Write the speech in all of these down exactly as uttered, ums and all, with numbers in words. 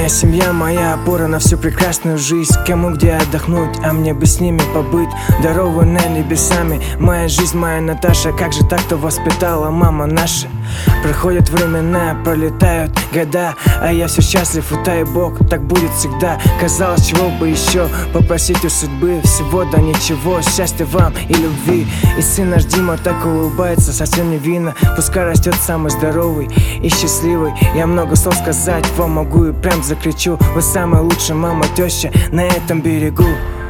Моя семья, моя опора на всю прекрасную жизнь. Кому где отдохнуть, а мне бы с ними побыть. Здоровы над небесами, моя жизнь, моя Наташа. Как же так-то воспитала мама наша. Проходят времена, пролетают года, а я все счастлив, и дай Бог, так будет всегда. Казалось, чего бы еще попросить у судьбы. Всего да ничего, счастья вам и любви. И сын наш Дима так улыбается, совсем невинно. Пускай растет самый здоровый и счастливый. Я много слов сказать вам могу и прям закричу: вы самая лучшая мама, теща на этом берегу.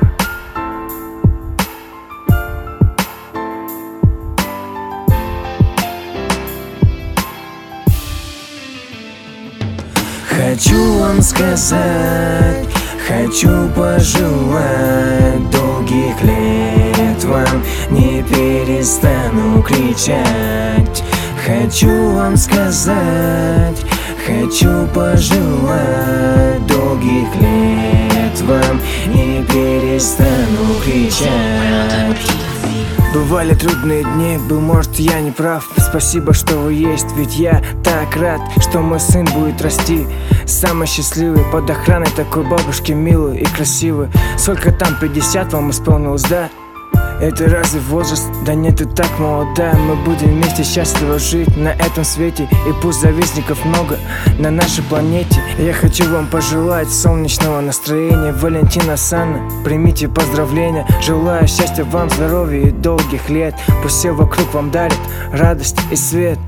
Хочу вам сказать, хочу пожелать долгих лет вам, не перестану кричать. Хочу вам сказать, хочу пожелать долгих лет вам, не перестану кричать. Бывали трудные дни, был, может, я не прав. Спасибо, что вы есть, ведь я так рад, что мой сын будет расти самый счастливый, под охраной такой бабушки милой и красивой. Сколько там, пятьдесят вам исполнилось, да? Это разве возраст? Да нет, ты так молода. Мы будем вместе счастливо жить на этом свете. И пусть завистников много на нашей планете. Я хочу вам пожелать солнечного настроения. Валентина, Санна, примите поздравления. Желаю счастья вам, здоровья и долгих лет. Пусть все вокруг вам дарят радость и свет.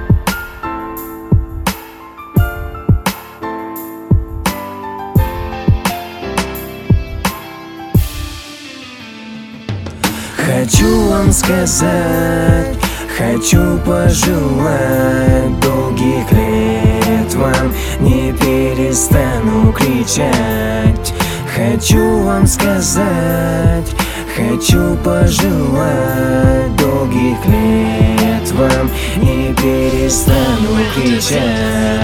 Хочу вам сказать, хочу пожелать долгих лет вам, не перестану кричать. Хочу вам сказать, хочу пожелать долгих лет вам, не перестану кричать.